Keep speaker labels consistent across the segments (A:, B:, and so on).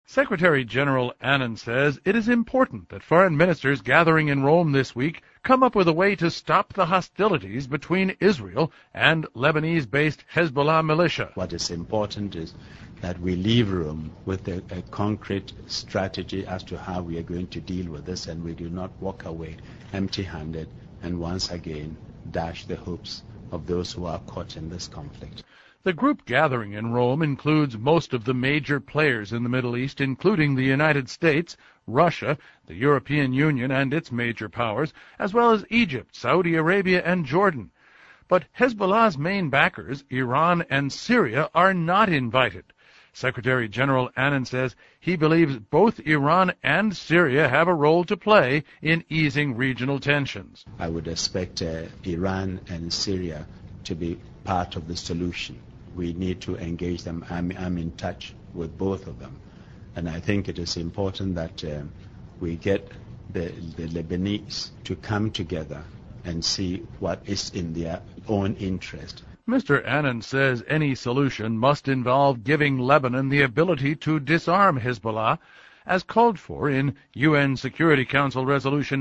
A: Secretary General Annan says it is important that foreign ministers gathering in Rome this week come up with a way to stop the hostilities between Israel and Lebanese-based Hezbollah militia.
B: What is important is that we leave Rome with a concrete strategy as to how we are going to deal with this, and we do not walk away empty-handed and once again dash the hopes of those who are caught in this conflict.
A: The group gathering in Rome includes most of the major players in the Middle East, including the United States, Russia, the European Union and its major powers, as well as Egypt, Saudi Arabia, and Jordan. But Hezbollah's main backers, Iran and Syria, are not invited. Secretary General Annan says he believes both Iran and Syria have a role to play in easing regional tensions.
B: I would expect Iran and Syria to be part of the solution. We need to engage them. I'm in touch with both of them. And I think it is important that we get the Lebanese to come together and see what is in their own interest.
A: Mr. Annan says any solution must involve giving Lebanon the ability to disarm Hezbollah, as called for in UN Security Council Resolution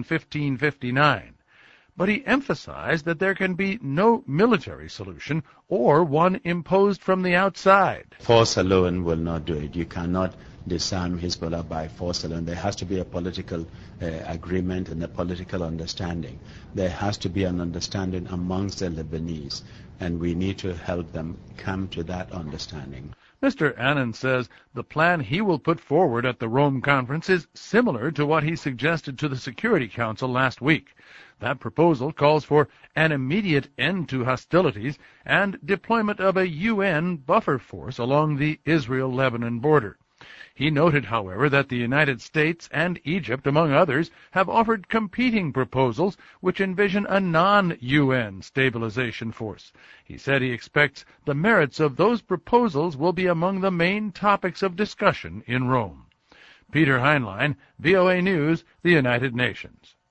A: 1559. But he emphasized that there can be no military solution or one imposed from the outside.
B: Force alone will not do it. You cannot disarm Hezbollah by force alone. There has to be a political agreement and a political understanding. There has to be an understanding amongst the Lebanese, and we need to help them come to that understanding.
A: Mr. Annan says the plan he will put forward at the Rome conference is similar to what he suggested to the Security Council last week. That proposal calls for an immediate end to hostilities and deployment of a UN buffer force along the Israel-Lebanon border. He noted, however, that the United States and Egypt, among others, have offered competing proposals which envision a non-UN stabilization force. He said he expects the merits of those proposals will be among the main topics of discussion in Rome. Peter Heinlein, VOA News, the United Nations.